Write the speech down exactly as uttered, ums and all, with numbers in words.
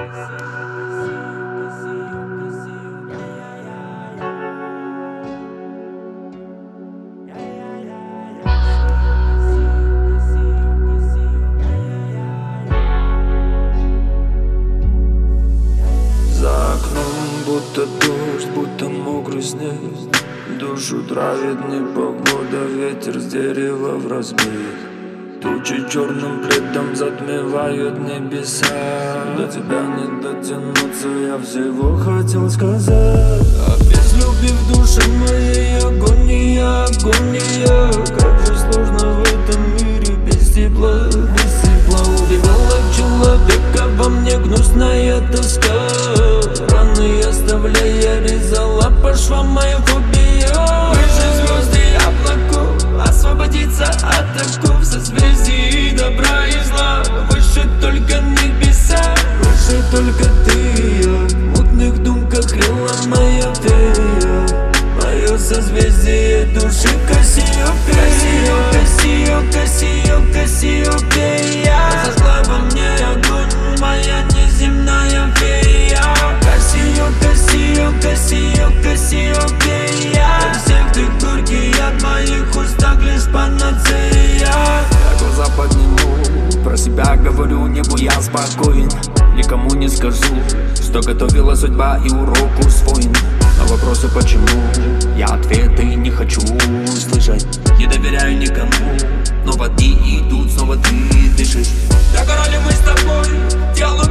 Будто дождь, будто мокрый снег, душу травит непогода, ветер с дерева в разбег. Тучи черным пледом затмевают небеса. До тебя не дотянуться, я всего хотел сказать. А без любви в душе моей агония, агония. Как же сложно в этом мире без тепла, без тепла. Убивала человека во мне гнусная тоска. Раны оставляя, резала по швам моя фобия. Выше звезды и облаков, освободиться от оков, созвездий добра и зла. Выше только небеса, выше только ты. Я в мутных думках крыла моя фея. Мое созвездие души Кассиопея. Кассиопея, Кассиопея, Кассиопея. Зажгла во мне огонь моя неземная фея. Кассиопея, Кассиопея, Кассиопея. Всех ты горький от моих уст, так лишь панацея. Я глаза подниму, про себя говорю, небу я спокоен. Никому не скажу, что готовила судьба и урок усвоен. На вопросы почему, я ответы не хочу слышать. Не доверяю никому, но в одни идут, снова ты дышишь. Догорали мы с тобой, делаю